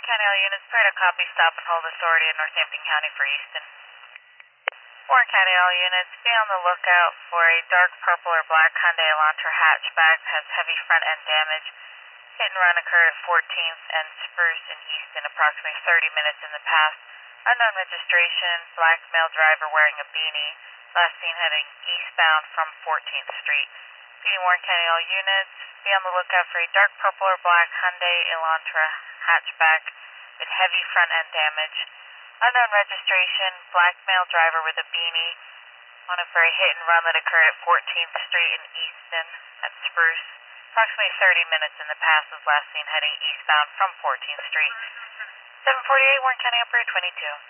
County, all units, prepare to copy, stop and hold authority in Northampton County for Easton. Warren County, all units, be on the lookout for a dark purple or black Hyundai Elantra hatchback that has heavy front end damage. Hit and run occurred at 14th and Spruce in Easton approximately 30 minutes in the past. Unknown registration, black male driver wearing a beanie. Last seen heading eastbound from 14th Street. PD Warren County, all units, be on the lookout for a dark purple or black Hyundai Elantra hatchback with heavy front end damage. Unknown registration, black male driver with a beanie. On a for a hit and run that occurred at 14th Street in Easton at Spruce. Approximately 30 minutes in the past was last seen heading eastbound from 14th Street. 748 Warren County, operator 22.